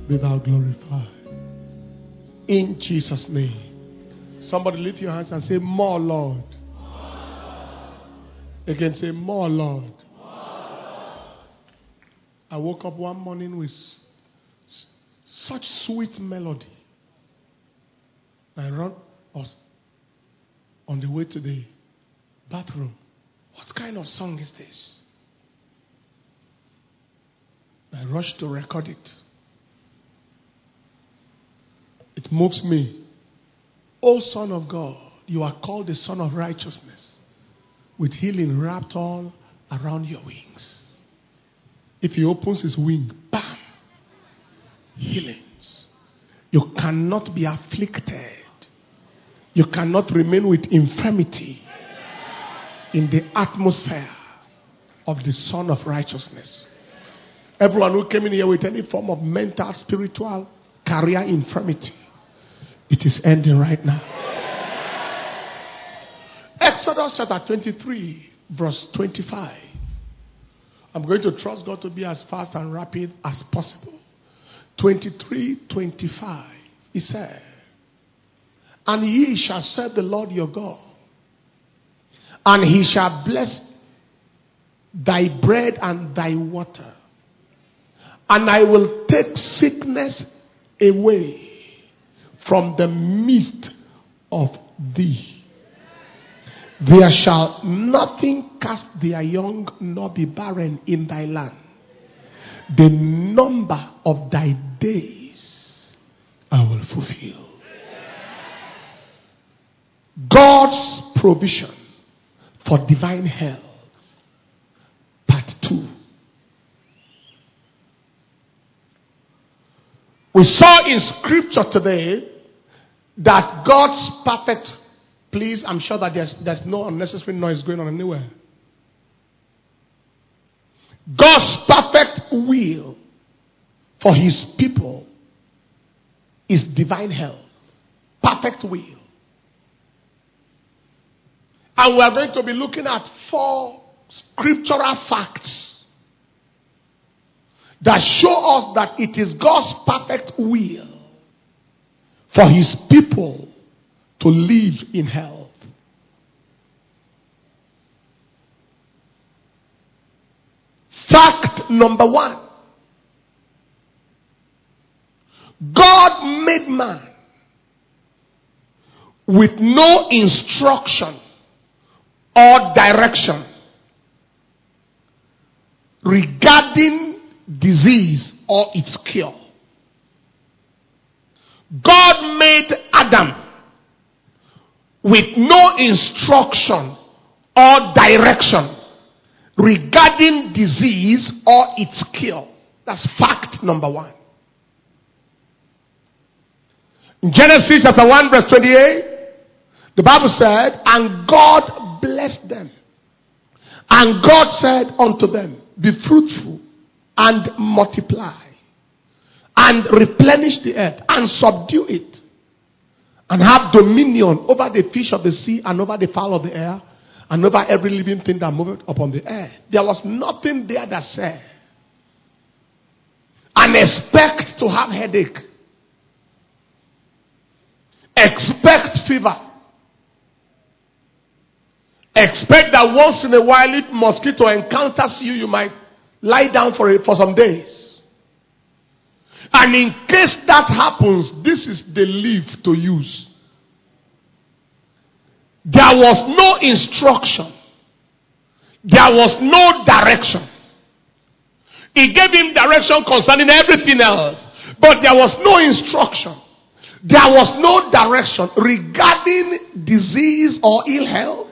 be thou glorified. In Jesus' name. Somebody lift your hands and say, more Lord. Again, say, more Lord. I woke up one morning with such sweet melody. I ran on the way to the bathroom. What kind of song is this? I rushed to record it. It moves me. O Son of God, you are called the Son of Righteousness, with healing wrapped all around your wings. If he opens his wing, bam, healings. You cannot be afflicted. You cannot remain with infirmity in the atmosphere of the Son of Righteousness. Everyone who came in here with any form of mental, spiritual, career infirmity, it is ending right now. Exodus chapter 23, verse 25. I'm going to trust God to be as fast and rapid as possible. 23:25. He said, and ye shall serve the Lord your God, and he shall bless thy bread and thy water, and I will take sickness away from the midst of thee. There shall nothing cast their young nor be barren in thy land. The number of thy days I will fulfill. God's provision for divine health. Part 2. We saw in scripture today that God's perfect, please, I'm sure that there's no unnecessary noise going on anywhere. God's perfect will for his people is divine health. Perfect will. And we are going to be looking at 4 scriptural facts that show us that it is God's perfect will for his people to live in health. Fact number 1. God made man with no instruction or direction regarding disease or its cure. God made Adam with no instruction or direction regarding disease or its cure. That's fact number 1. In Genesis chapter 1 verse 28, the Bible said, and God blessed them. And God said unto them, be fruitful and multiply and replenish the earth and subdue it and have dominion over the fish of the sea and over the fowl of the air and over every living thing that moveth upon the earth. There was nothing there that said, and expect to have headache, expect fever, expect that once in a while if mosquito encounters you, you might lie down for some days. And in case that happens, this is the leaf to use. There was no instruction. There was no direction. He gave him direction concerning everything else, but there was no instruction. There was no direction regarding disease or ill health,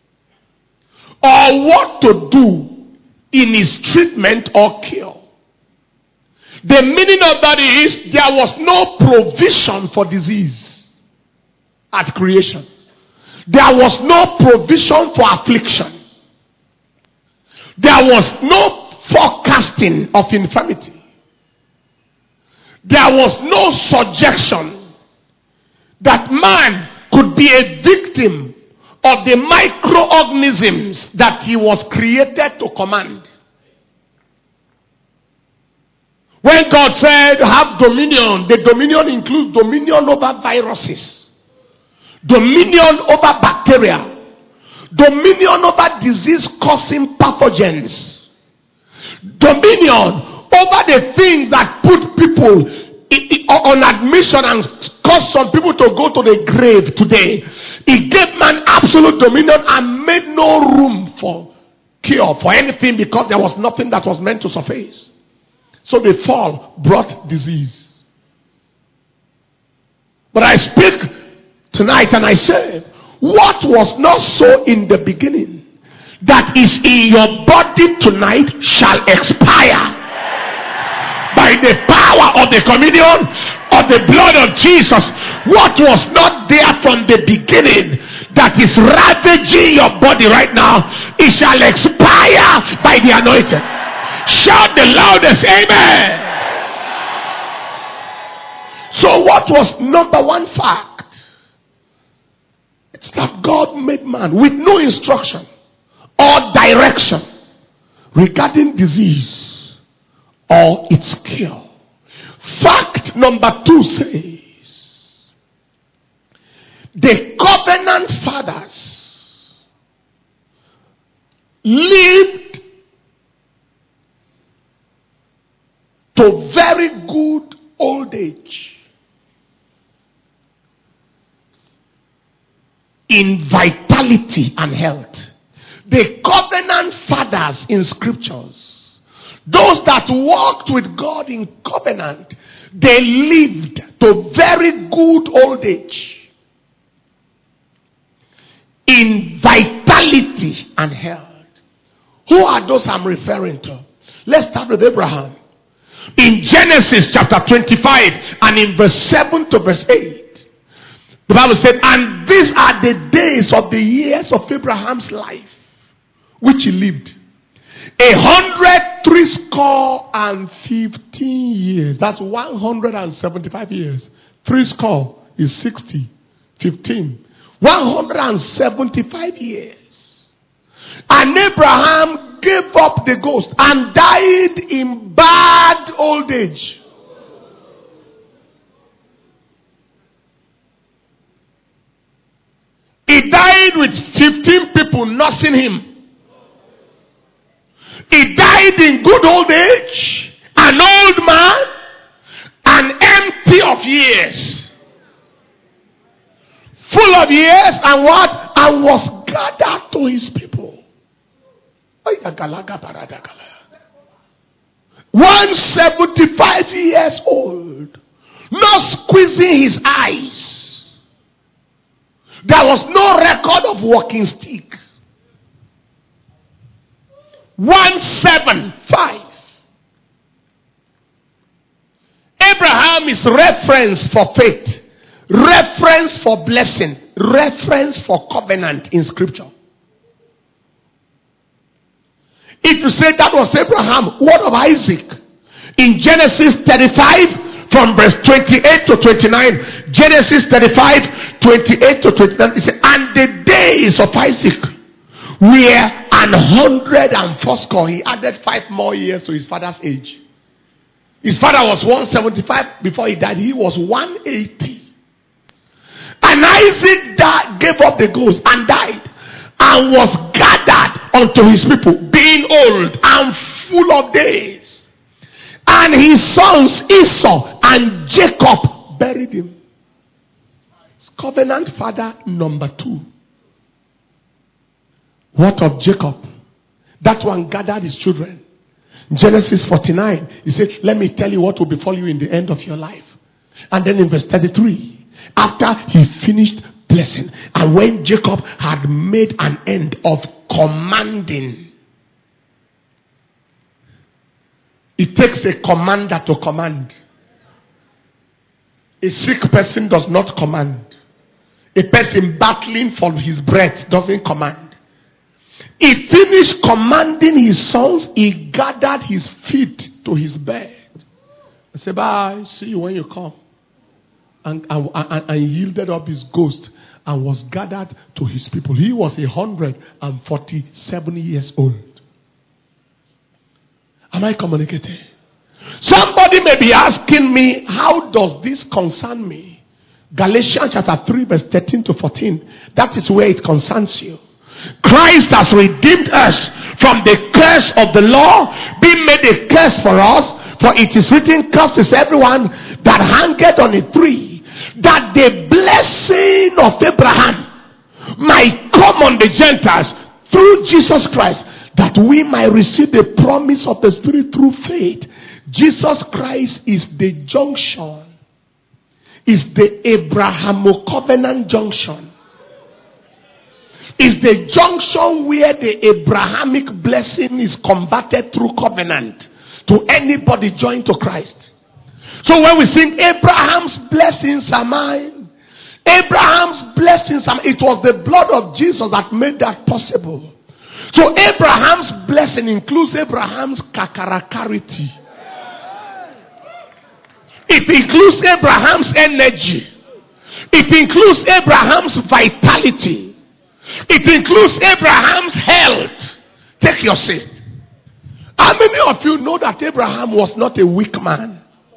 or what to do in his treatment or cure. The meaning of that is there was no provision for disease at creation. There was no provision for affliction. There was no forecasting of infirmity. There was no suggestion that man could be a victim of the microorganisms that he was created to command. When God said have dominion, the dominion includes dominion over viruses, dominion over bacteria, dominion over disease-causing pathogens, dominion over the things that put people on admission and cause some people to go to the grave today. He gave man absolute dominion and made no room for cure for anything, because there was nothing that was meant to surface. So the fall brought disease. But I speak tonight and I say, what was not so in the beginning, that is in your body tonight, shall expire by the power of the communion of the blood of Jesus. What was not there from the beginning, that is ravaging your body right now, it shall expire by the anointing. Shout the loudest amen. So what was number one fact? It's that God made man with no instruction or direction regarding disease or its cure. Fact number two says, the covenant fathers lived to very good old age in vitality and health. The covenant fathers in scriptures, those that walked with God in covenant, they lived to very good old age in vitality and health. Who are those I'm referring to? Let's start with Abraham. In Genesis chapter 25 and in verse 7 to verse 8, the Bible said, and these are the days of the years of Abraham's life, which he lived. 115 years. That's 175 years. 80 is 60. 15. 175 years. And Abraham gave up the ghost and died in bad old age. He died with 15 people nursing him. He died in good old age, an old man, and empty of years. Full of years, and what? And was gathered to his people. 175 years old, not squeezing his eyes. There was no record of walking stick. 175. Abraham is reference for faith, reference for blessing, reference for covenant in scripture. If you say that was Abraham, what of Isaac? In Genesis 35 from verse 28 to 29, Genesis 35, 28 to 29, it says, and the days of Isaac were 140. He added 5 more years to his father's age. His father was 175 before he died. He was 180. And Isaac gave up the ghost and died, and was gathered unto his people, being old and full of days. And his sons Esau and Jacob buried him. Covenant father number 2. What of Jacob? That one gathered his children. Genesis 49, he said, let me tell you what will befall you in the end of your life. And then in verse 33, after he finished blessing, and when Jacob had made an end of commanding, it takes a commander to command. A sick person does not command. A person battling for his breath doesn't command. He finished commanding his sons. He gathered his feet to his bed. I said, bye, see you when you come. And yielded up his ghost and was gathered to his people. He was 147 years old. Am I communicating? Somebody may be asking me, how does this concern me? Galatians chapter 3 verse 13 to 14. That is where it concerns you. Christ has redeemed us from the curse of the law, being made a curse for us. For it is written, cursed is everyone that hangeth on a tree, that the blessing of Abraham might come on the Gentiles through Jesus Christ, that we might receive the promise of the Spirit through faith. Jesus Christ is the junction, is the Abrahamo covenant junction, is the junction where the Abrahamic blessing is converted through covenant to anybody joined to Christ. So when we sing Abraham's blessings are mine, Abraham's blessings are mine, it was the blood of Jesus that made that possible. So Abraham's blessing includes Abraham's kakarakarity. It includes Abraham's energy. It includes Abraham's vitality. It includes Abraham's health. Take your seat. How many of you know that Abraham was not a weak man?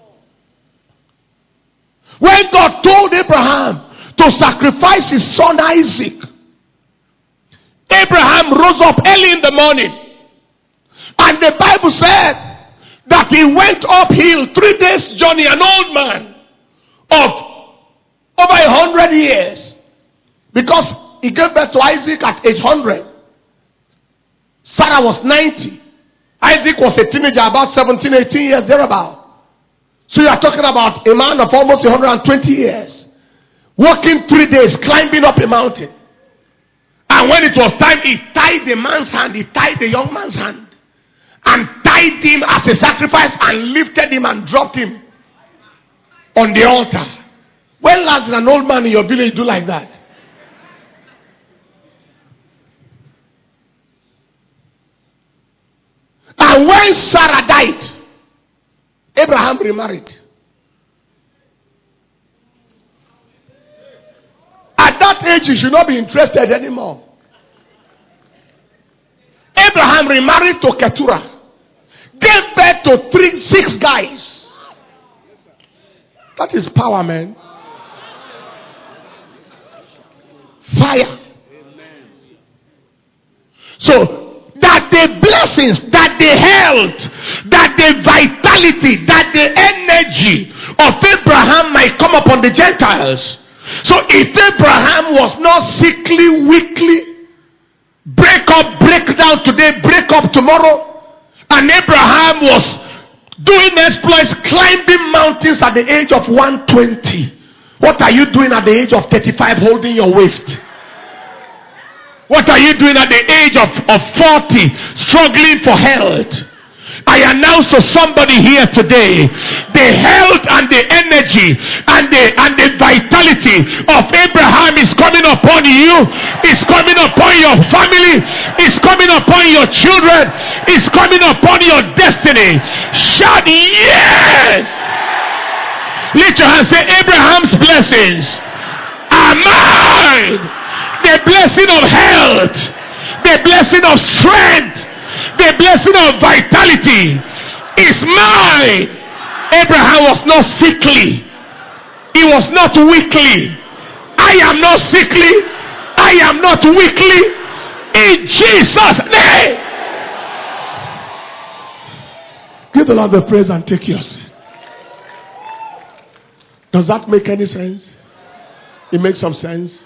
When God told Abraham to sacrifice his son Isaac, Abraham rose up early in the morning. And the Bible said that he went uphill 3 days journey, an old man of over 100 years. Because he gave birth to Isaac at age 100. Sarah was 90. Isaac was a teenager, about 17, 18 years, thereabout. So you are talking about a man of almost 120 years. Walking 3 days, climbing up a mountain. And when it was time, he tied the man's hand, he tied the young man's hand. And tied him as a sacrifice and lifted him and dropped him on the altar. When last did an old man in your village do like that? And when Sarah died, Abraham remarried. At that age, you should not be interested anymore. Abraham remarried to Keturah. Gave birth to 6 guys. That is power, man. Fire. So, that the blessings, that the health, that the vitality, that the energy of Abraham might come upon the Gentiles. So if Abraham was not sickly, weakly, break up, break down today, break up tomorrow, and Abraham was doing exploits, climbing mountains at the age of 120, what are you doing at the age of 35 holding your waist? What are you doing at the age of 40, struggling for health? I announce to somebody here today, the health and the energy and the vitality of Abraham is coming upon you, is coming upon your family, is coming upon your children, is coming upon your destiny. Shout yes! Lift your hands, say Abraham's blessings are mine. The blessing of health, the blessing of strength, the blessing of vitality is mine. Abraham was not sickly. He was not weakly. I am not sickly. I am not weakly. In Jesus' name. Give the Lord the praise and take your seat. Does that make any sense? It makes some sense.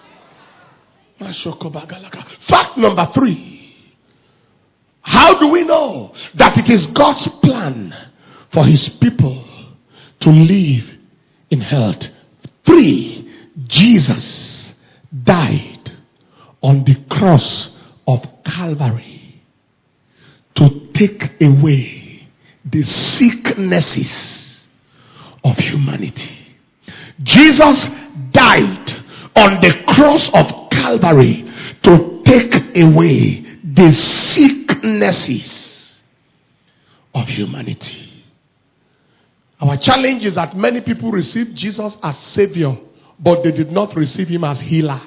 Fact number 3. How do we know that it is God's plan for his people to live in health? 3. Jesus died on the cross of Calvary to take away the sicknesses of humanity. Jesus died on the cross of Calvary to take away the sicknesses of humanity. Our challenge is that many people receive Jesus as Savior, but they did not receive him as healer.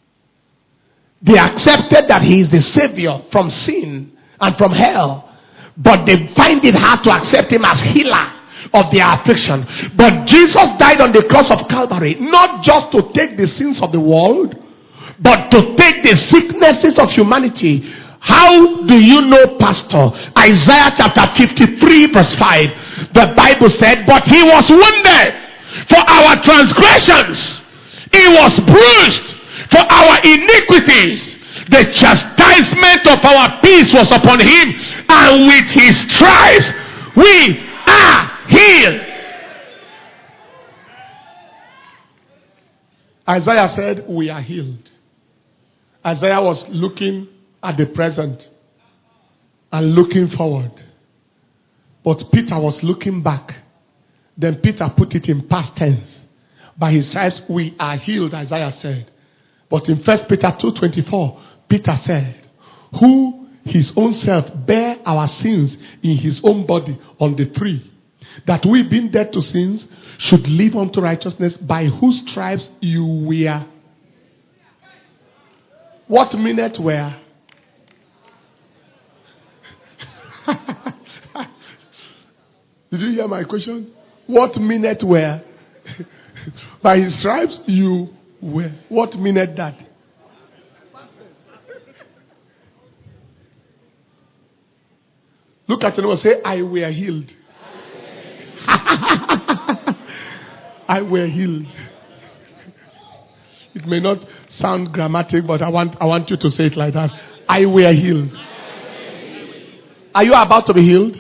They accepted that he is the Savior from sin and from hell, but they find it hard to accept him as healer of their affliction. But Jesus died on the cross of Calvary, not just to take the sins of the world, but to take the sicknesses of humanity. How do you know, Pastor? Isaiah chapter 53 verse 5. The Bible said, but he was wounded for our transgressions. He was bruised for our iniquities. The chastisement of our peace was upon him, and with his stripes we are healed. Isaiah said, we are healed. Isaiah was looking at the present and looking forward. But Peter was looking back. Then Peter put it in past tense. By his stripes we are healed, Isaiah said. But in 1 Peter 2:24, Peter said, who his own self bare our sins in his own body on the tree, that we being dead to sins should live unto righteousness, by whose stripes you were. What minute were? Did you hear my question? What minute were? By his stripes you were. What minute that? Look at your neighbor, say, I were healed. I were healed. It may not sound grammatic, but I want you to say it like that. I were healed. Are you about to be healed?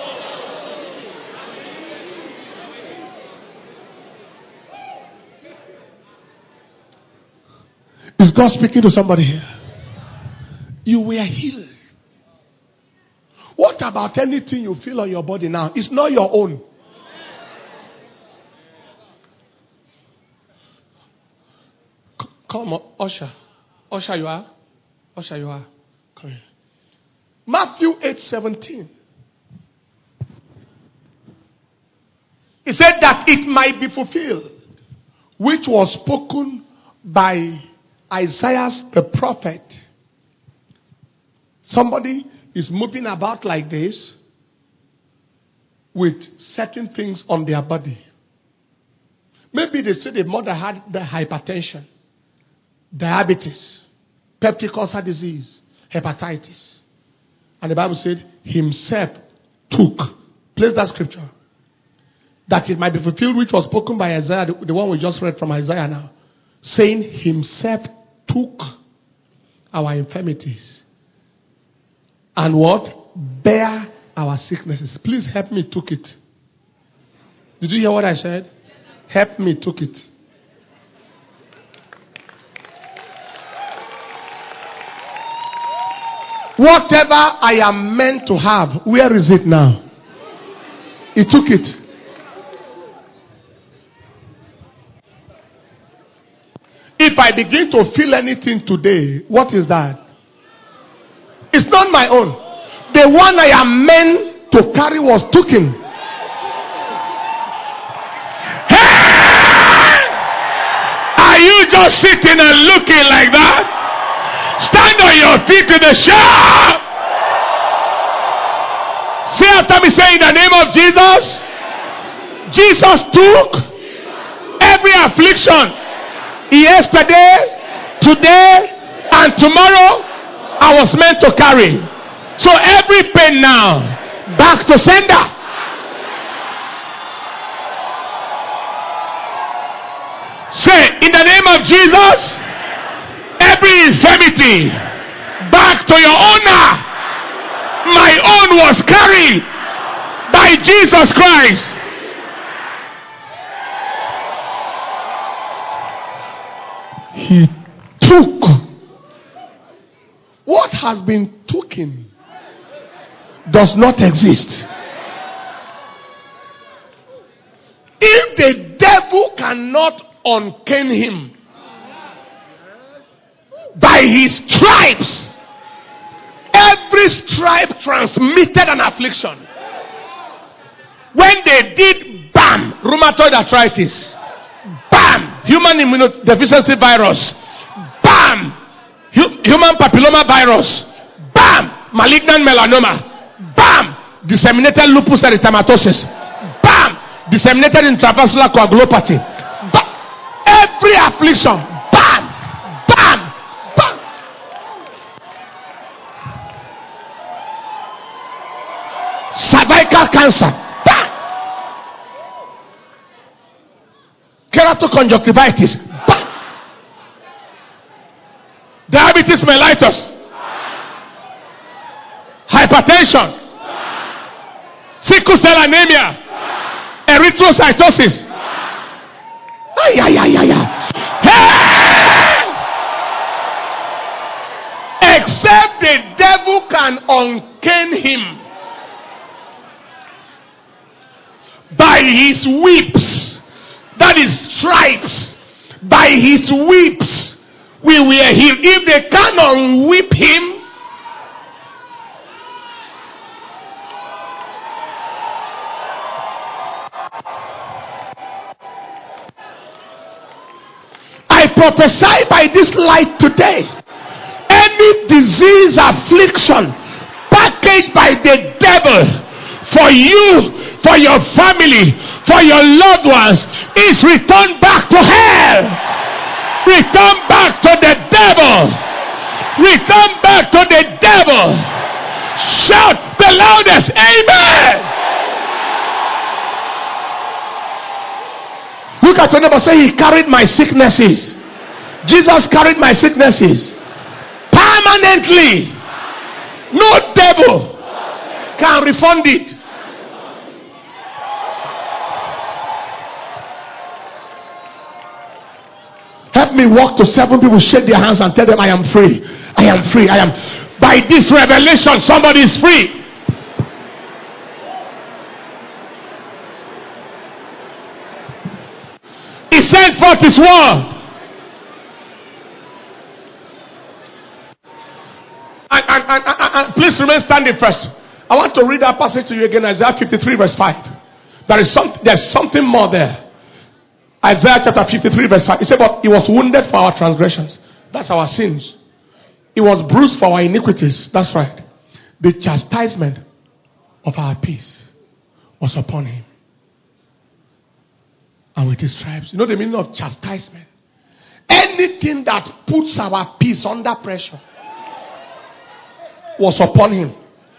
Is God speaking to somebody here? You were healed. What about anything you feel on your body now? It's not your own. Come on, Usher. Usher, you are? Usher, you are. Come here. Matthew 8:17. He said that it might be fulfilled, which was spoken by Isaiah the prophet. Somebody is moving about like this with certain things on their body. Maybe they say the mother had the hypertension, diabetes, peptic ulcer disease, hepatitis. And the Bible said, himself took. Place that scripture. That it might be fulfilled, which was spoken by Isaiah, the one we just read from Isaiah now. Saying, himself took our infirmities. And what? Bear our sicknesses. Please help me took it. Did you hear what I said? Help me took it. Whatever I am meant to have, where is it now? He took it. If I begin to feel anything today, what is that? It's not my own. The one I am meant to carry was taken. Hey! Are you just sitting and looking like that? Stand on your feet to the shout. Say after me, say in the name of Jesus. Jesus took every affliction. Yesterday, today, and tomorrow I was meant to carry. So every pain now, back to sender. Say, in the name of Jesus, every infirmity, back to your owner. My own was carried by Jesus Christ. He took. What has been taken does not exist. If the devil cannot unchain him, by his stripes, every stripe transmitted an affliction. When they did bam, rheumatoid arthritis, bam, human immunodeficiency virus, bam, human papilloma virus, bam, malignant melanoma, bam, disseminated lupus erythematosus. Bam! Disseminated intravascular coagulopathy. Bam! Every affliction. Bam! Bam! Bam! Cervical cancer. Bam! Keratoconjunctivitis. Bam! Diabetes mellitus. Hypertension. Sickle cell anemia. Erythrocytosis. Ay, ay, ay, ay, ay. Hey! Except the devil can unchain him by his whips, that is stripes, by his whips we were healed. If they can't unwhip him, I prophesy by this light today, any disease affliction packaged by the devil for you, for your family, for your loved ones, is returned back to hell. Return back to the devil. Return back to the devil. Shout the loudest, amen. Look at your neighbor, say, he carried my sicknesses. Jesus carried my sicknesses permanently. No devil can refund it. Help me walk to 7 people, shake their hands and tell them, I am free. I am free. I am. By this revelation, somebody is free. He sent forth his word. And please remain standing first. I want to read that passage to you again, Isaiah 53 verse 5. There's something more there. Isaiah chapter 53 verse 5. He said, but he was wounded for our transgressions. That's our sins. He was bruised for our iniquities. That's right. The chastisement of our peace was upon him. And with his stripes. You know the meaning of chastisement? Anything that puts our peace under pressure was upon him.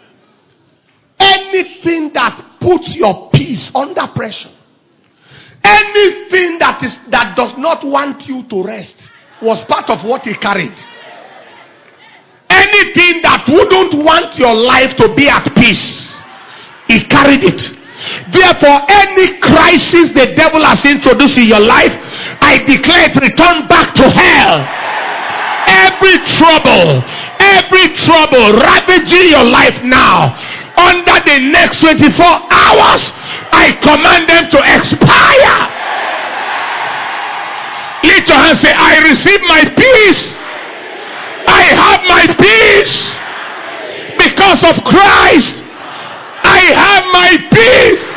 Anything that puts your peace under pressure, anything that does not want you to rest, was part of what he carried. Anything that wouldn't want your life to be at peace, he carried it. Therefore, any crisis the devil has introduced in your life, I declare it return back to hell. Every trouble ravaging your life now, under the next 24 hours, I command them to expire. Lift your hand, say, I receive my peace. I have my peace. Because of Christ, I have my peace.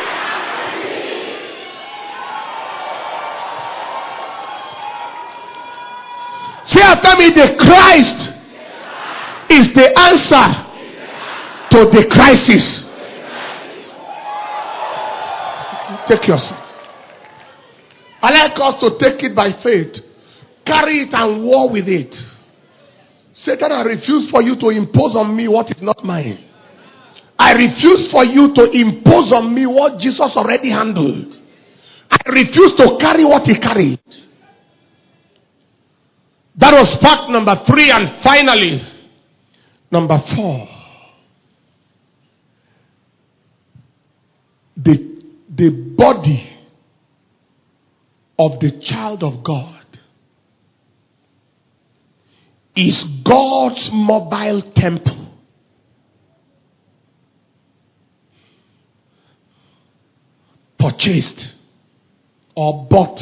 Say after me, the Christ is the answer to the crisis. Take your seat. I like us to take it by faith. Carry it and war with it. Satan, I refuse for you to impose on me what is not mine. I refuse for you to impose on me what Jesus already handled. I refuse to carry what he carried. That was part number 3, and finally, number 4. The body of the child of God is God's mobile temple. Purchased or bought.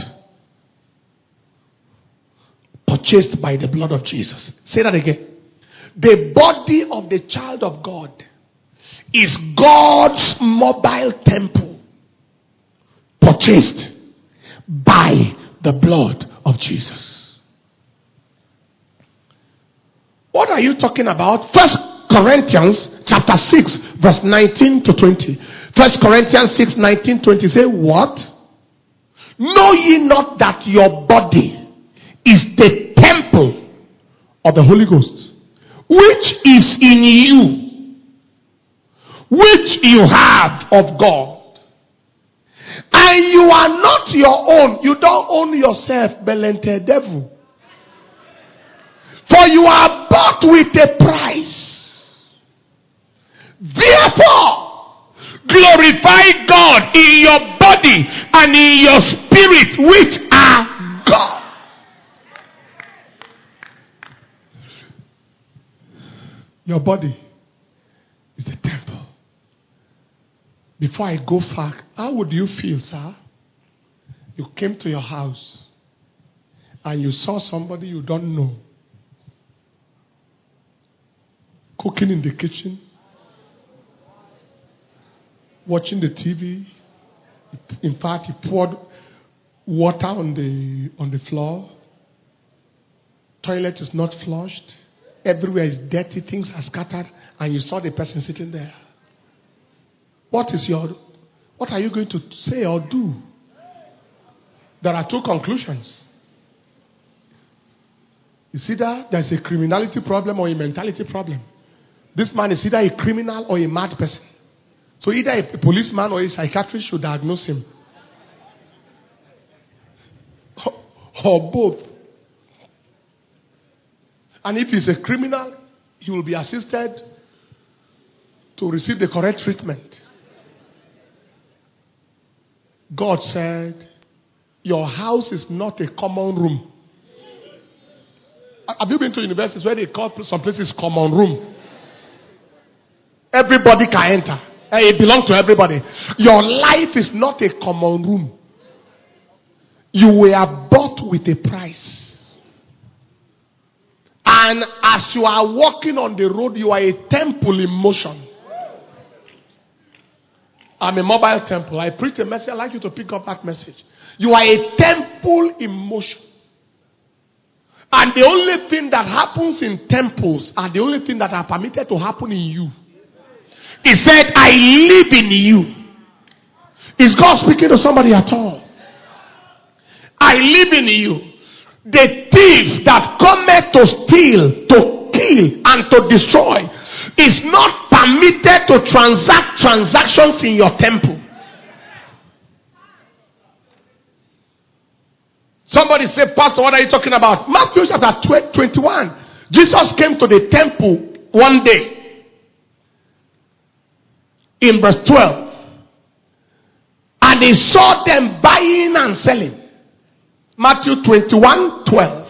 Purchased by the blood of Jesus. Say that again. The body of the child of God is God's mobile temple. Purchased by the blood of Jesus. What are you talking about? First Corinthians chapter 6, verse 19 to 20. 1 Corinthians 6, 19, 20. Say, what? Know ye not that your body is the temple of the Holy Ghost, which is in you, which you have of God, and you are not your own? You don't own yourself, belente devil. For you are bought with a price. Therefore, glorify God in your body and in your spirit, which are God. Your body is the temple. Before I go far, how would you feel, sir? You came to your house and you saw somebody you don't know cooking in the kitchen, watching the TV. In fact, he poured water on the floor. Toilet is not flushed. Everywhere is dirty. Things are scattered. And you saw the person sitting there. What are you going to say or do? There are two conclusions. It's either there's a criminality problem or a mentality problem. This man is either a criminal or a mad person. So either a policeman or a psychiatrist should diagnose him. Or both. And if he's a criminal, he will be assisted to receive the correct treatment. God said, your house is not a common room. Have you been to universities where they call some places common room? Everybody can enter. It belongs to everybody. Your life is not a common room. You were bought with a price. And as you are walking on the road, you are a temple in motion. I'm a mobile temple. I preach a message. I'd like you to pick up that message. You are a temple in motion. And the only thing that happens in temples are the only thing that are permitted to happen in you. He said, I live in you. Is God speaking to somebody at all? I live in you. The thief that cometh to steal, to kill, and to destroy is not permitted to transact transactions in your temple. Somebody say, Pastor, what are you talking about? Matthew chapter 21. Jesus came to the temple one day. In verse 12. And he saw them buying and selling. Matthew 21, 12.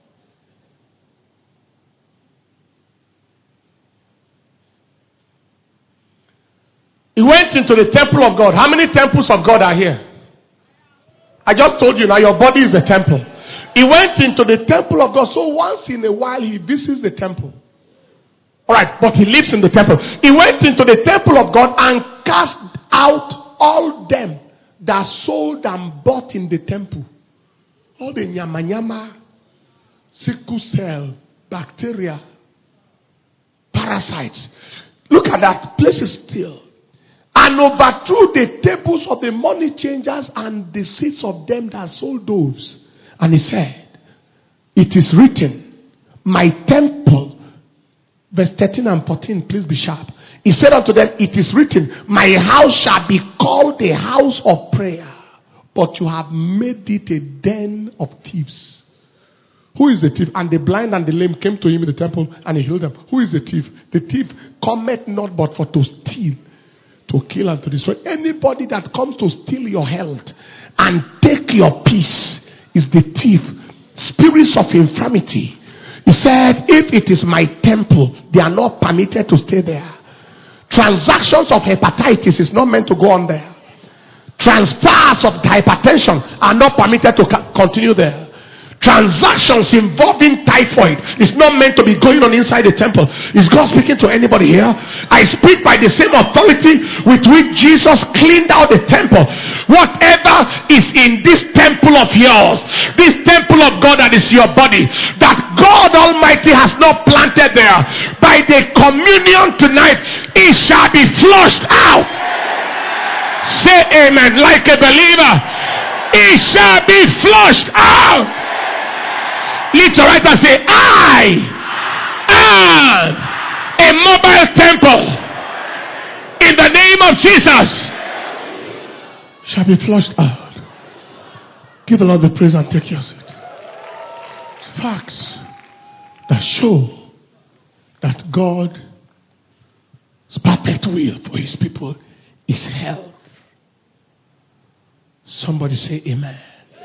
He went into the temple of God. How many temples of God are here? I just told you now, your body is the temple. He went into the temple of God. So once in a while he visits the temple. Alright, but he lives in the temple. He went into the temple of God and cast out all them that sold and bought in the temple. All the nyama, sickle cell, bacteria, parasites. Look at that. Place is still. And overthrew the tables of the money changers and the seats of them that sold doves. And he said, it is written, my temple. Verse 13 and 14, please be sharp. He said unto them, it is written, my house shall be called a house of prayer, but you have made it a den of thieves. Who is the thief? And the blind and the lame came to him in the temple and he healed them. Who is the thief? The thief cometh not but for to steal, to kill and to destroy. Anybody that comes to steal your health and take your peace is the thief. Spirits of infirmity. He said, if it is my temple, they are not permitted to stay there. Transactions of hepatitis is not meant to go on there. Transfers of hypertension are not permitted to continue there. Transactions involving typhoid is not meant to be going on inside the temple. Is God speaking to anybody here? I speak by the same authority with which Jesus cleaned out the temple. Whatever is in this temple temple of yours, this temple of God that is your body, that God Almighty has not planted there, by the communion tonight, it shall be flushed out. Say amen like a believer. It shall be flushed out. Lift your right and say, I am a mobile temple. In the name of Jesus, shall be flushed out. Give the Lord the praise and take your seat. Facts that show that God's perfect will for his people is health. Somebody say amen.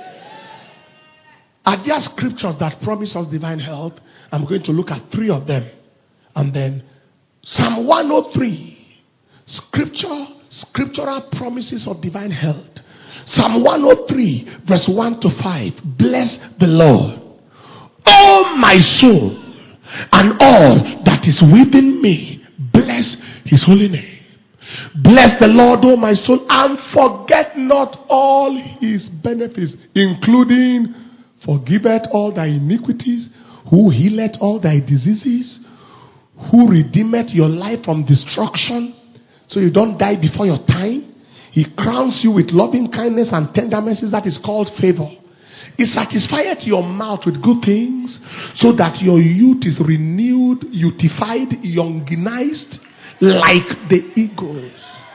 Are there scriptures that promise us divine health? I'm going to look at 3 of them. And then Psalm 103. Scriptural promises of divine health. Psalm 103 verse 1 to 5. Bless the Lord, oh my soul, and all that is within me. Bless his holy name. Bless the Lord, O my soul, and forget not all his benefits, including forgiveth all thy iniquities, who healeth all thy diseases, who redeemeth your life from destruction, so you don't die before your time. He crowns you with loving kindness and tender mercies, that is called favor. He satisfieth your mouth with good things, so that your youth is renewed, youthfied, younginized, like the eagles.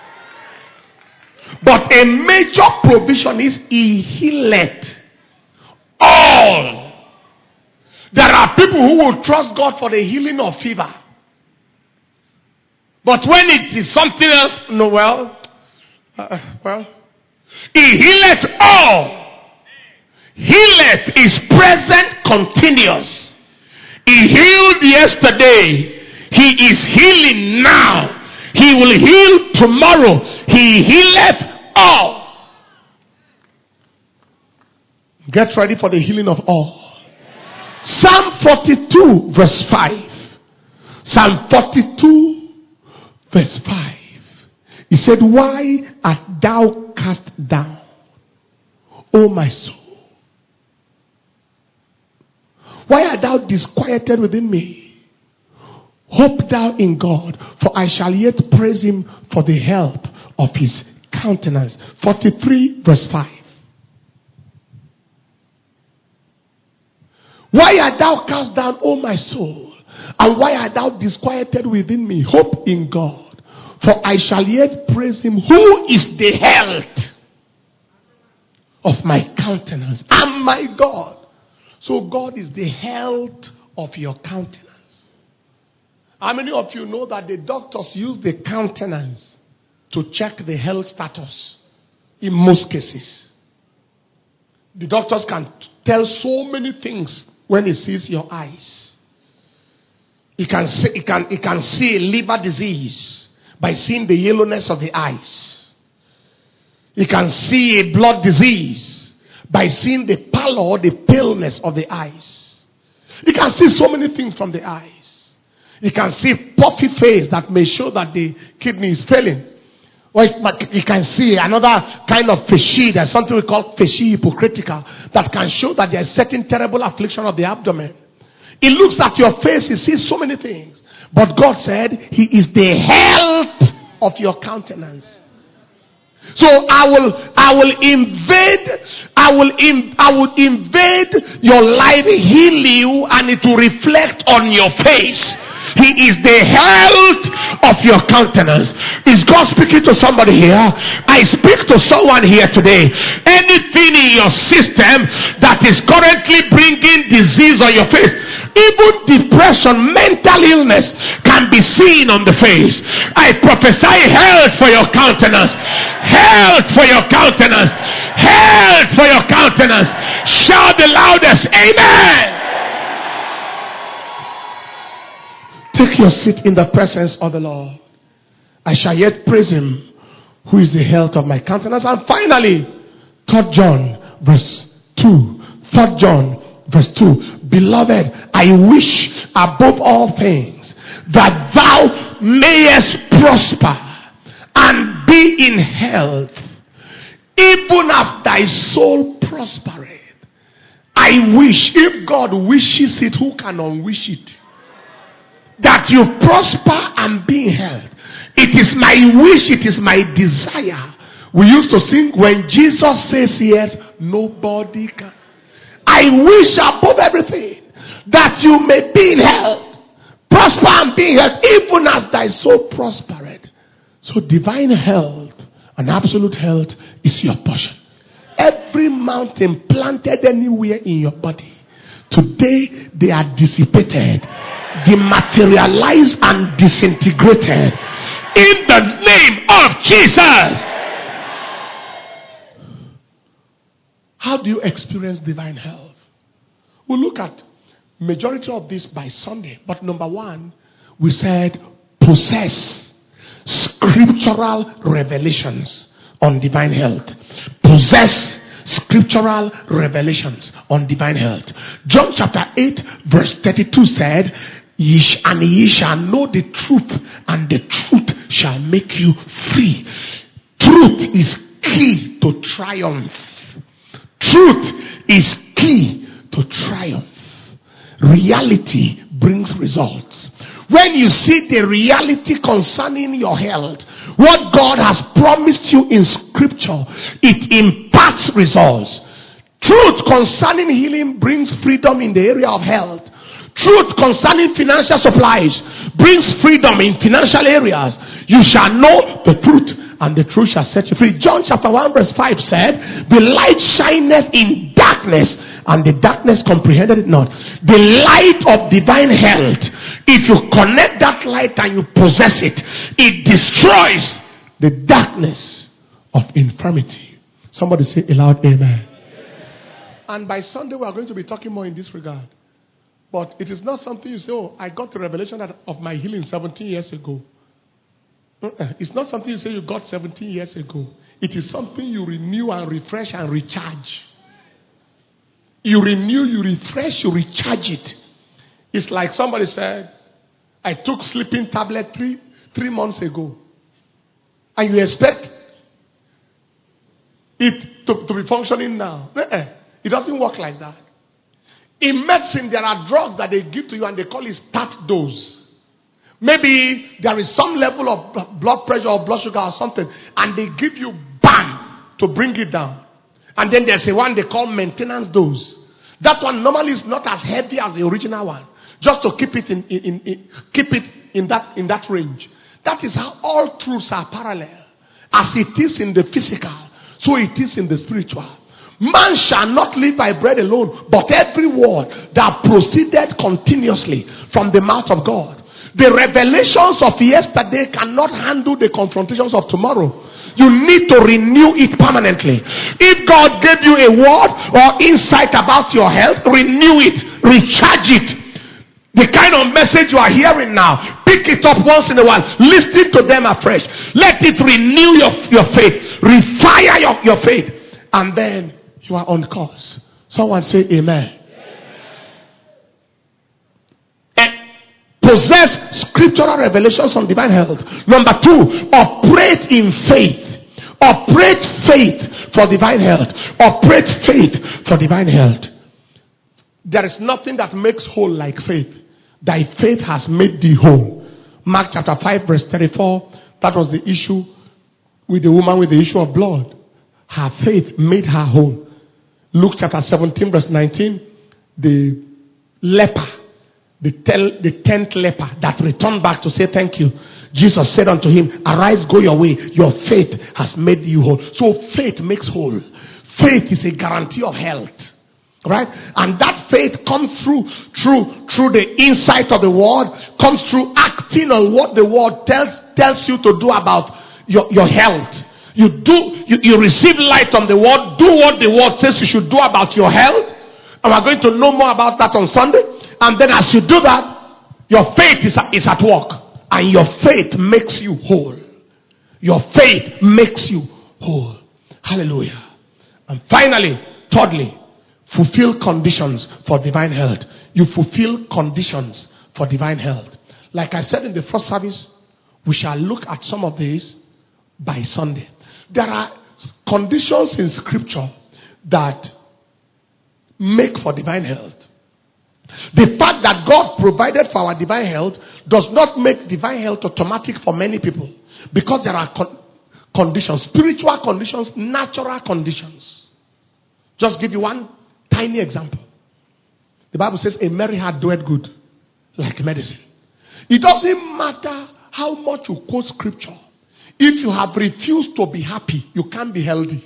But a major provision is he healeth all. There are people who will trust God for the healing of fever. But when it is something else, no, he healeth all. Healeth is present continuous. He healed yesterday. He is healing now. He will heal tomorrow. He healeth all. Get ready for the healing of all. Psalm 42 verse 5. Psalm 42 verse 5. He said, why art thou cast down, O my soul? Why art thou disquieted within me? Hope thou in God, for I shall yet praise him for the help of his countenance. 43 verse 5. Why art thou cast down, O my soul? And why art thou disquieted within me? Hope in God, for I shall yet praise him, who is the health of my countenance and my God. So God is the health of your countenance. How many of you know that the doctors use the countenance to check the health status? In most cases, the doctors can tell so many things when he sees your eyes. He can see a liver disease by seeing the yellowness of the eyes. He can see a blood disease by seeing the pallor or the paleness of the eyes. He can see so many things from the eyes. You can see puffy face that may show that the kidney is failing. Or you can see another kind of fascia. There's something we call fascia hypocritica that can show that there's certain terrible affliction of the abdomen. It looks at your face, he sees so many things. But God said he is the health of your countenance. So I will invade your life, heal you, and it will reflect on your face. He is the health of your countenance. Is God speaking to somebody here? I speak to someone here today. Anything in your system that is currently bringing disease on your face, even depression, mental illness, can be seen on the face. I prophesy health for your countenance. Health for your countenance. Health for your countenance. Shout the loudest, amen. Take your seat in the presence of the Lord. I shall yet praise him, who is the health of my countenance. And finally, 3 John verse 2. 3 John verse 2. Beloved, I wish above all things that thou mayest prosper and be in health, even as thy soul prospereth. I wish, if God wishes it, who can unwish it? That you prosper and be in health. It is my wish, it is my desire. We used to sing, when Jesus says yes, nobody can. I wish above everything that you may be in health, prosper and be in health, even as thy soul prospered. So divine health and absolute health is your portion. Every mountain planted anywhere in your body, today they are dissipated, dematerialized and disintegrated in the name of Jesus. How do you experience divine health? We'll look at majority of this by Sunday. But number one, we said possess scriptural revelations on divine health. Possess scriptural revelations on divine health. John chapter 8 verse 32 said, ye shall know the truth, and the truth shall make you free. Truth is key to triumph. Truth is key to triumph. Reality brings results. When you see the reality concerning your health, what God has promised you in scripture, it imparts results. Truth concerning healing brings freedom in the area of health. Truth concerning financial supplies brings freedom in financial areas. You shall know the truth, and the truth shall set you free. John chapter 1 verse 5 said, the light shineth in darkness, and the darkness comprehended it not. The light of divine health, if you connect that light and you possess it, it destroys the darkness of infirmity. Somebody say aloud, amen. And by Sunday we are going to be talking more in this regard. But it is not something you say, oh, I got the revelation of my healing 17 years ago. It's not something you say you got 17 years ago. It is something you renew and refresh and recharge. You renew, you refresh, you recharge it. It's like somebody said, I took sleeping tablet three months ago. And you expect it to be functioning now. It doesn't work like that. In medicine, there are drugs that they give to you and they call it start dose. Maybe there is some level of blood pressure or blood sugar or something, and they give you bam to bring it down. And then there's a one they call maintenance dose. That one normally is not as heavy as the original one, just to keep it in that range. That is how all truths are parallel. As it is in the physical, so it is in the spiritual. Man shall not live by bread alone, but every word that proceeded continuously from the mouth of God. The revelations of yesterday cannot handle the confrontations of tomorrow. You need to renew it permanently. If God gave you a word or insight about your health, renew it, recharge it. The kind of message you are hearing now, pick it up once in a while, listen to them afresh. Let it renew your faith, refire your faith, and then you are on course. Someone say amen. Possess scriptural revelations on divine health. Number two, operate in faith. Operate faith for divine health. Operate faith for divine health. There is nothing that makes whole like faith. Thy faith has made thee whole. Mark chapter 5 verse 34. That was the issue with the woman with the issue of blood. Her faith made her whole. Luke chapter 17 verse 19. The leper, the 10th leper that returned back to say thank you. Jesus said unto him, arise, go your way. Your faith has made you whole. So faith makes whole. Faith is a guarantee of health. Right? And that faith comes through the insight of the word, comes through acting on what the word tells you to do about your health. You receive light from the word, do what the word says you should do about your health. And we're going to know more about that on Sunday. And then as you do that, your faith is at work. And your faith makes you whole. Your faith makes you whole. Hallelujah. And finally, thirdly, fulfill conditions for divine health. You fulfill conditions for divine health. Like I said in the first service, we shall look at some of these by Sunday. There are conditions in scripture that make for divine health. The fact that God provided for our divine health does not make divine health automatic for many people, because there are conditions, spiritual conditions, natural conditions. Just give you one tiny example. The Bible says a merry heart doeth good, like medicine. It doesn't matter how much you quote scripture. If you have refused to be happy, you can't be healthy.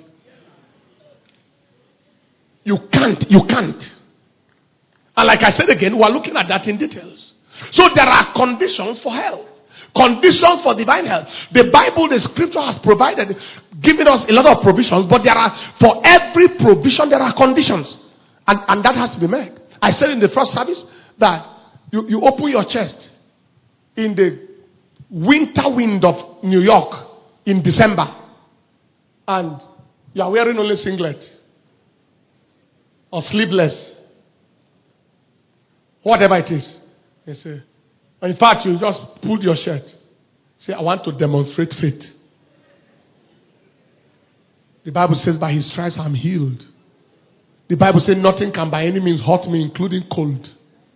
You can't. And like I said again, we are looking at that in details. So there are conditions for health. Conditions for divine health. The Bible, the scripture has provided, giving us a lot of provisions, but for every provision, there are conditions. And that has to be met. I said in the first service that you open your chest in the winter wind of New York in December, and you are wearing only singlet or sleeveless, whatever it is. They say, in fact, you just pull your shirt. Say, I want to demonstrate faith. The Bible says, by his stripes I'm healed. The Bible says, nothing can by any means hurt me, including cold.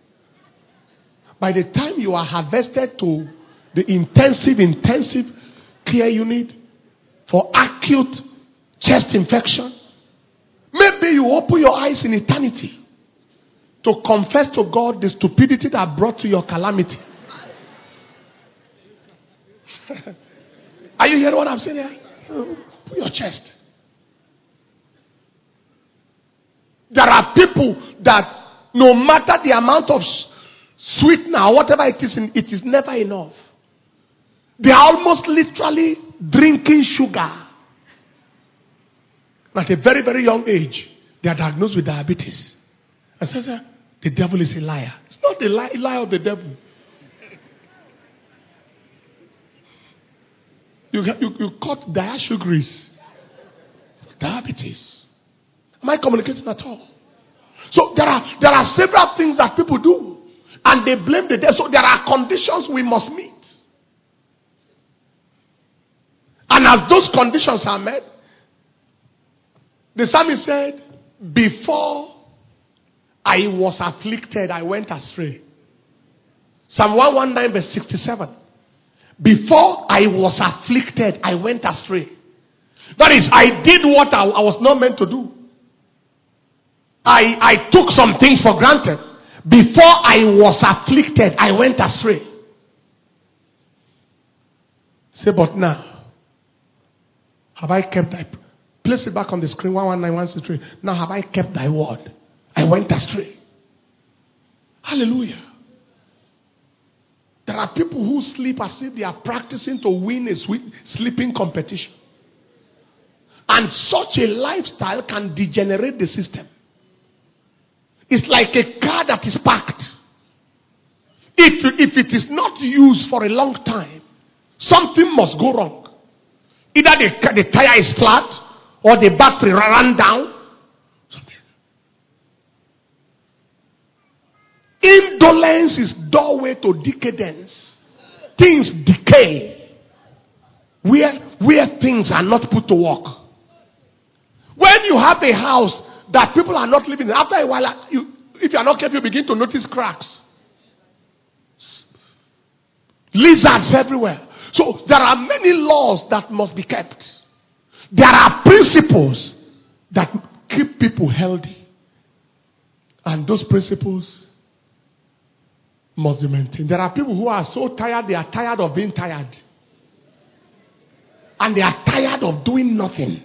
By the time you are harvested to the intensive care unit for acute chest infection, maybe you open your eyes in eternity to confess to God the stupidity that brought you your calamity. Are you hearing what I'm saying here? Put your chest. There are people that no matter the amount of sweetener or whatever it is never enough. They are almost literally drinking sugar. At a very, very young age, they are diagnosed with diabetes. And so, the devil is a liar. It's not the lie of the devil. You caught diasugris. Diabetes. Am I communicating at all? So there are several things that people do, and they blame the devil. So there are conditions we must meet. And as those conditions are met, the psalmist said, before I was afflicted, I went astray. Psalm 119 verse 67. Before I was afflicted, I went astray. That is, I did what I was not meant to do. I took some things for granted. Before I was afflicted, I went astray. Say, but now, have I kept thy... Place it back on the screen, 119163. Now have I kept thy word? I went astray. Hallelujah. There are people who sleep as if they are practicing to win a sleeping competition. And such a lifestyle can degenerate the system. It's like a car that is parked. If it is not used for a long time, something must go wrong. Either the tire is flat, or the battery ran down. Indolence is doorway to decadence. Things decay. Where things are not put to work. When you have a house that people are not living in, after a while, if you are not careful, you begin to notice cracks. Lizards everywhere. So there are many laws that must be kept. There are principles that keep people healthy. And those principles must be maintained. There are people who are so tired, they are tired of being tired. And they are tired of doing nothing.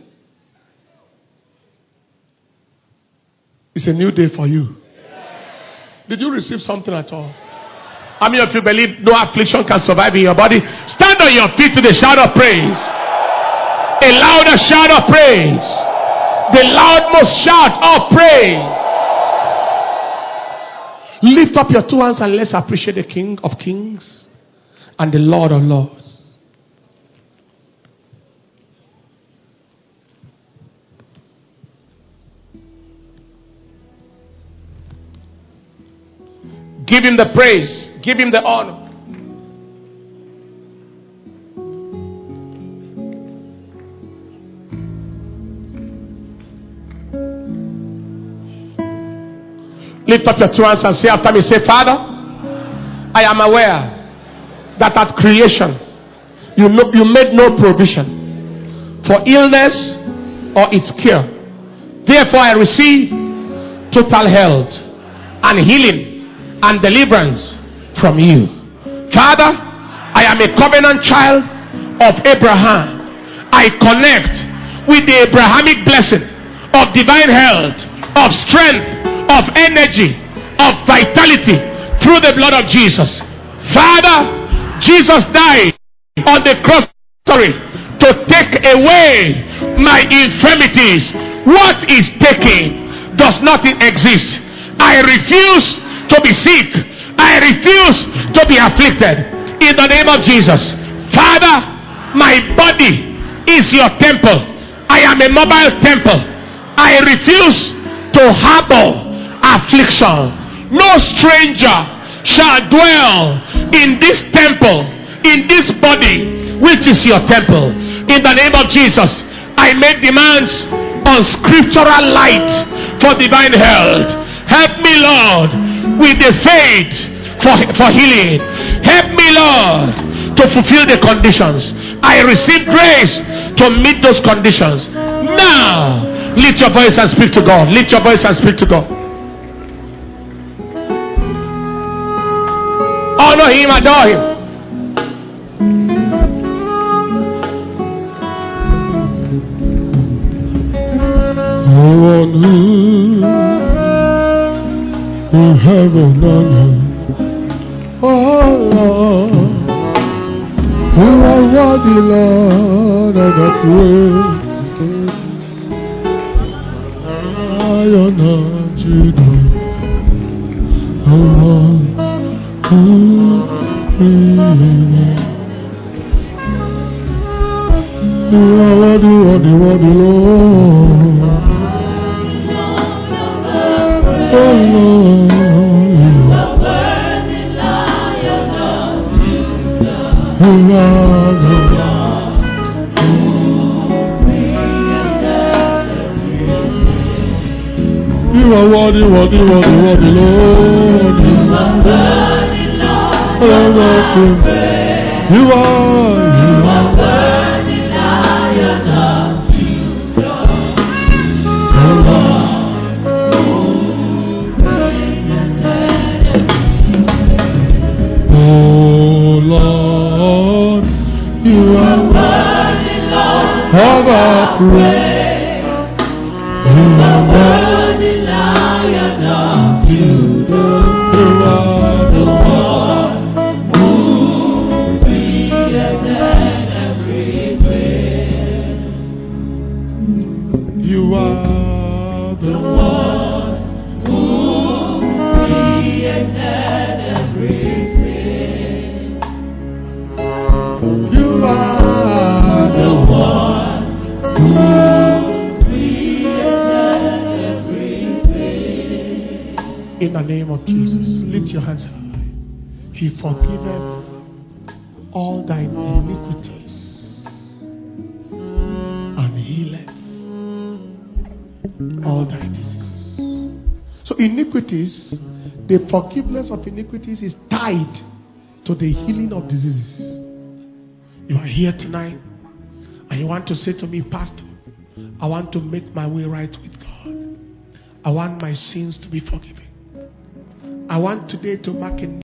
It's a new day for you. Did you receive something at all? How many of you believe no affliction can survive in your body? Stand on your feet to the shout of praise. A louder shout of praise. The loudmost shout of praise. Lift up your two hands and let's appreciate the King of Kings and the Lord of Lords. Give him the praise. Give him the honor. Lift up your two hands and say after me, say, Father, I am aware that at creation, you made no provision for illness or its cure. Therefore, I receive total health and healing and deliverance from you. Father, I am a covenant child of Abraham. I connect with the Abrahamic blessing of divine health, of strength, of energy, of vitality through the blood of Jesus. Father, Jesus died on the cross to take away my infirmities. What is taking does not exist. I refuse to be sick. I refuse to be afflicted. In the name of Jesus. Father, my body is your temple. I am a mobile temple. I refuse to harbor affliction. No stranger shall dwell in this temple, in this body, which is your temple. In the name of Jesus, I make demands on scriptural light for divine health. Help me, Lord, with the faith for healing. Help me, Lord, to fulfill the conditions. I receive grace to meet those conditions. Now, lift your voice and speak to God. Lift your voice and speak to God. Honor him, adore him. Heaven and earth, oh Lord, you are worthy, Lord, of the praise. I honor you, oh Lord, you are worthy, worthy, worthy, Lord. Oh Lord, you are worthy, worthy, worthy, worthy, Lord. You are worthy, Lion of Judah. Oh Lord, you are worthy, Lord of our praise. You are worthy, Lion of Judah. You are the one who created everything. You are the one who created everything. You are the one who created everything. In the name of Jesus, lift your hands high. He forgiveth all thine iniquities and healeth all thy diseases. So iniquities, the forgiveness of iniquities is tied to the healing of diseases. You are here tonight and you want to say to me, Pastor, I want to make my way right with God. I want my sins to be forgiven. I want today to mark a